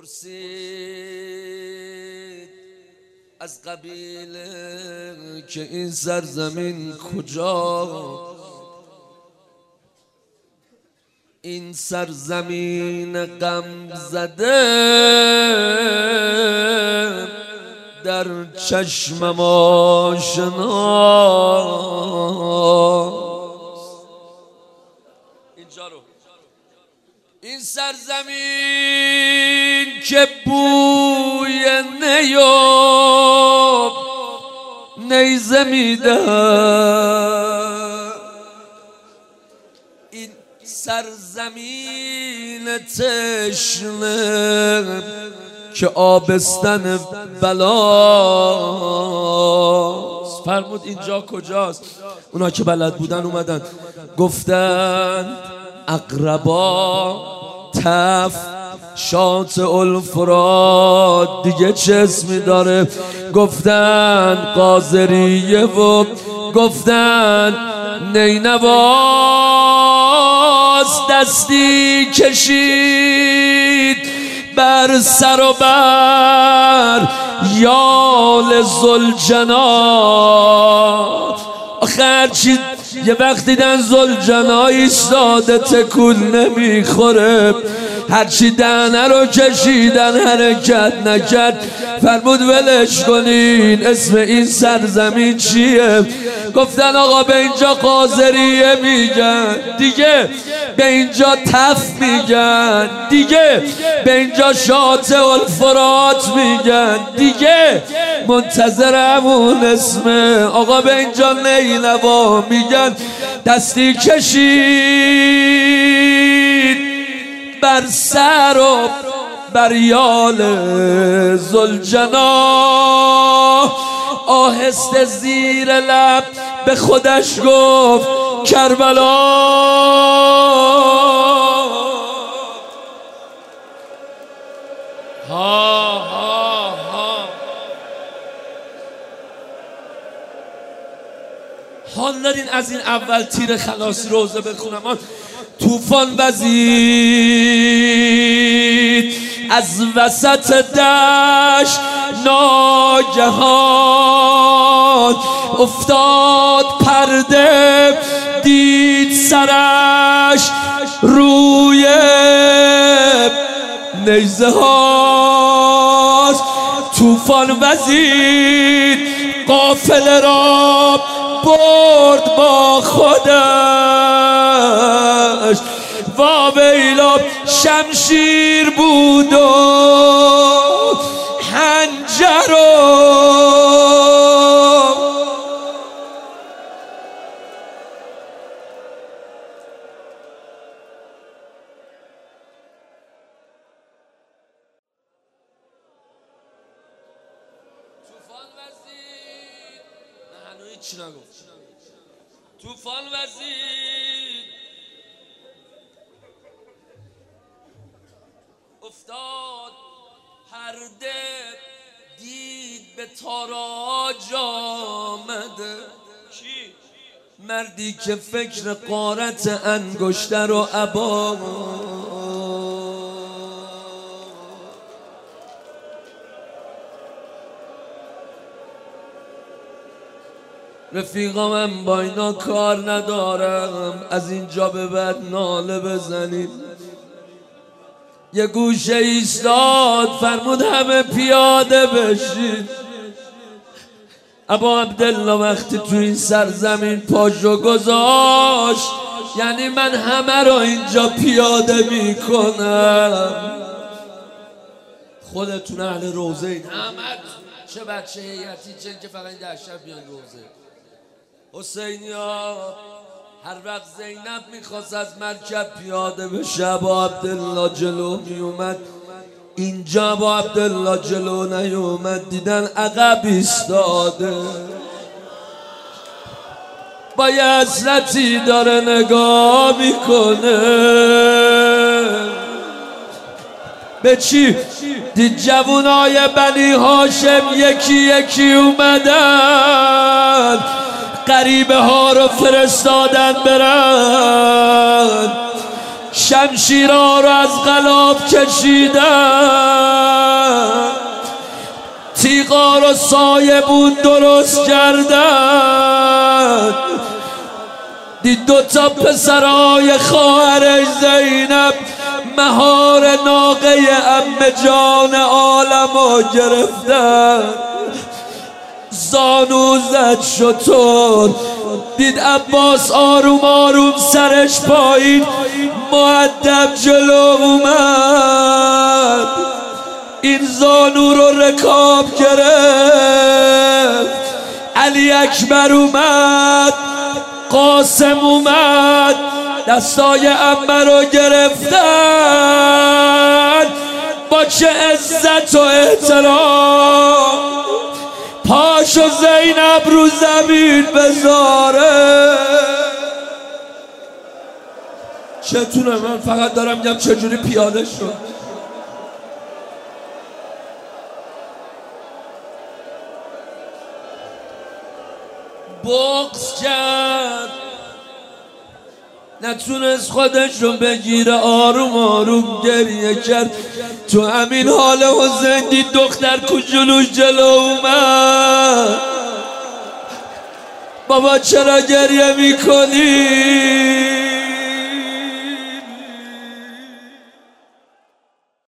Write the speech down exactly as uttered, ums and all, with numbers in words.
پرسید از قبیل که این سرزمین کجا، این سرزمین غم زده در چشمم آشناست. اینجا رو این سرزمین که بوی نیاب نیزه میده، این سرزمین تشنه که آبستن بلاست. فرمود اینجا کجاست؟ اونا که بلد بودن اومدن گفتن اقربا تف شاط الفرات، دیگه چه اسمی داره؟ گفتن قاذریه و گفتن نینواست. دستی کشید بر سر و بر یال ذوالجناح. آخر چی یه وقت دیدن ذوالجناح ایستاده تکون نمیخوره، هرچی دهنه رو کشیدن حرکت نکرد. فرمود ولش کنین، اسم این سرزمین چیه؟ گفتن آقا به اینجا قاذریه میگن، دیگه به اینجا تف میگن، دیگه به اینجا شاط الفرات میگن، دیگه منتظر همون اسمه. آقا به اینجا نینوا میگن. دستی کشید بر سر و بر یال ذوالجناح، آهسته زیر لب به خودش گفت کربلا. ها ها ها حال دارین از این اول تیر خلاصی روزه بخونم؟ طوفان وزید از وسط دشت، ناگهان افتاد پرده، دید سرش روی نیزه هاست. طوفان وزید قافله را برد با خودش، واویلا شمشیر بود و خنجر و طوفان وزید. نه هنوز هیچی نگفت. طوفان وزید افتاد پرده، دید به تاراج آمده. کی؟ مردی که فکر غارت انگشتر و عبا، رفیقا من با اینا کار ندارم، از اینجا به بعد ناله بزنید. یه گوشه ایستاد، فرمود همه پیاده بشید. ابا عبدالله وقتی تو این سرزمین پاشو گذاشت، یعنی من همه رو اینجا پیاده میکنم. خودتون اهل روزه این، همه چه بچه هیئتی چه که فقط این ده شب بیان روزه. حسینی ها هر وقت زینب میخواست از مرکب پیاده بشه، ابا عبدالله جلو میومد. اینجا ابا عبدالله جلو نیومد، دیدن عقب ایستاده با یه حسرتی داره نگاه میکنه. به چی؟ دید جوونای بنی هاشم یکی یکی اومدن، غریبه ها رو فرستادن برن، شمشیرها رو از غلاف کشیدن. را سایه بود درست کردن. دید دوتا پسرای خواهرش زینب مهار ناقه عمه جان عالمو گرفتن. زانو زد شطور، دید عباس آروم آروم سرش پایین مؤدب جلو اومد. این زانو رو رکاب گرفت. علی اکبر اومد، قاسم اومد، دستای عمه رو گرفتن. با چه عزت و احترام پاشو زینب رو زمین بذاره. چتونه؟ من فقط دارم میگم چجوری پیاده شد. بغض کرد، نتونست خودش رو بگیره، آروم آروم گریه کرد. تو همین حال حسین دید دختر کوچولوش جلو اومد. بابا چرا گریه میکنی؟